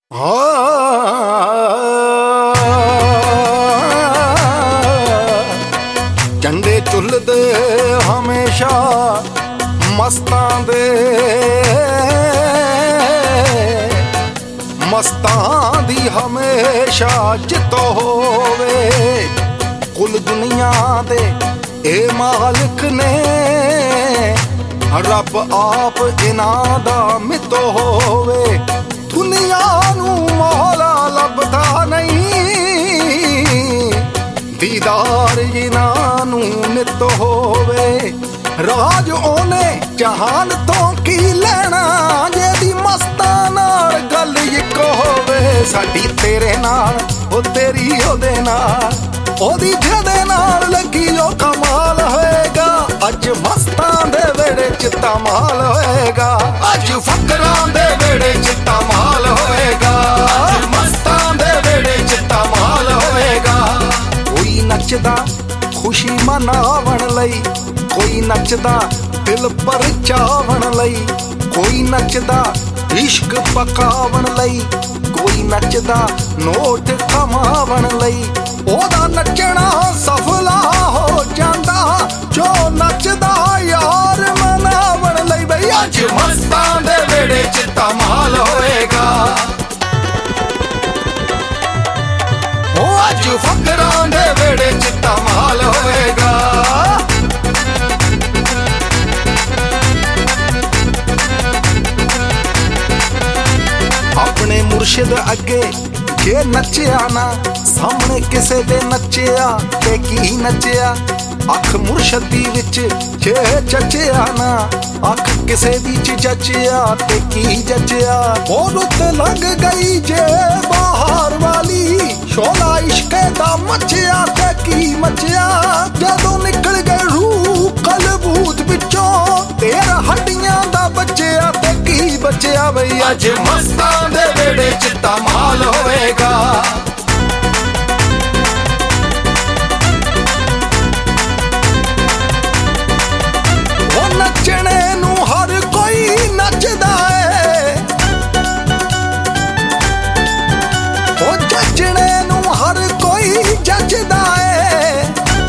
झंडे झुलदे हमेशा मस्तां दे, मस्तां दी हमेशा जितो होवे। कुल दुनिया दे ए मालिक ने, रब आप इन्हां दा मितो होवे। दुनिया नू मौला लभदा नहीं, दीदार जिन्हां नू नित होवे। राज ओने जहान तो की लेना, जेदी मस्तां नाल गल इक होवे। साडी तेरे नाल ओ तेरी ओदे नाल, ओदी जेदे नाल लगी ओ कमाल होएगा। अज मस्तां दे वेड़े च धमाल होएगा, अज फकरां दे वेड़े च धमाल होएगा, मस्तां दे वेड़े च धमाल होएगा। कोई नचदा खुशी मनावण लई, कोई नचदा दिल परचावण लई, कोई नचदा इश्क पकावण लई, कोई नचदा नोट कमावण लई। ओदा नचना सफला हो जांदा, जो नचदा यार मनावण लई। बई अज मस्तां दे वेड़े च धमाल होएगा, ओ अज फकरां दे वेड़े च धमाल होएगा। अपने मुर्शिद अगे जे नचिया ना, सामने किसे दे नचिया ते की नचिया। अख मुर्शदी विच जे जचिया ना, अख किसे दी च जचिया ते की जचिया। ओ रुत लंघ गई जे बाहर वाली, शोला इश्के दा मचिया ते की मचिया। जदों निकल गए रूह कलबूत विचों, तेरा हड्डियां दा बचिया ते की बचिया। बई अज मस्तां दे वेड़े च धमाल होएगा, नचने नू हर कोई नचदा है, ओ जचने नू हर कोई जचदा है।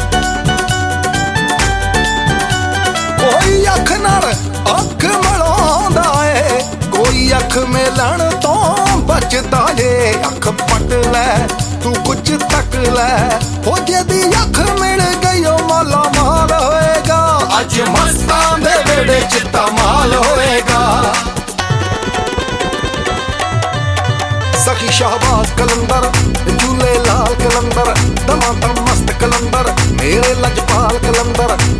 कोई अख नाल अख मिलाउंदा है, कोई अख मिलन तो बचदा जे। अख पट लै तू कुछ तक लै, ओ जेदी अख मिल गई ओ माला माल होएगा। अज मस्तां दे वेड़े च धमाल होएगा। सखी शाहबाज कलंदर, झूले लाल कलंदर, दमा दम मस्त कलंदर, मेरे लजपाल कलंदर।